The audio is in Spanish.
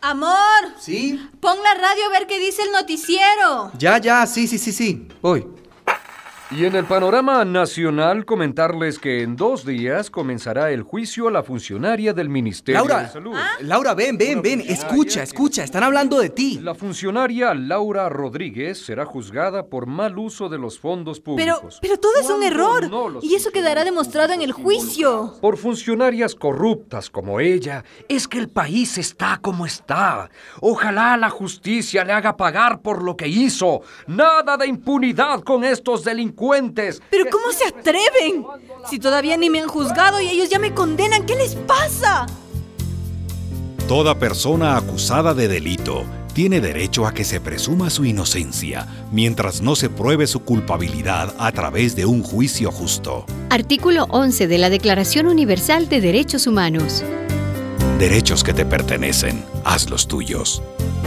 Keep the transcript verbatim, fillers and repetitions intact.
Amor. ¿Sí? Pon la radio a ver qué dice el noticiero. Ya, ya, sí, sí, sí, sí. Voy. Y en el panorama nacional, comentarles que en dos días comenzará el juicio a la funcionaria del Ministerio Laura, de Salud. ¿Ah? Laura, ven, ven, ven. Escucha, escucha. Están hablando de ti. La funcionaria Laura Rodríguez será juzgada por mal uso de los fondos Pero, públicos. pero todo es un ¿Cuándo error. no los Y eso quedará demostrado en el juicio. Por funcionarias corruptas como ella, es que el país está como está. Ojalá la justicia le haga pagar por lo que hizo. Nada de impunidad con estos delincuentes. ¿Pero cómo se atreven? Si todavía ni me han juzgado y ellos ya me condenan, ¿qué les pasa? Toda persona acusada de delito tiene derecho a que se presuma su inocencia mientras no se pruebe su culpabilidad a través de un juicio justo. Artículo once de la Declaración Universal de Derechos Humanos. Derechos que te pertenecen, hazlos tuyos.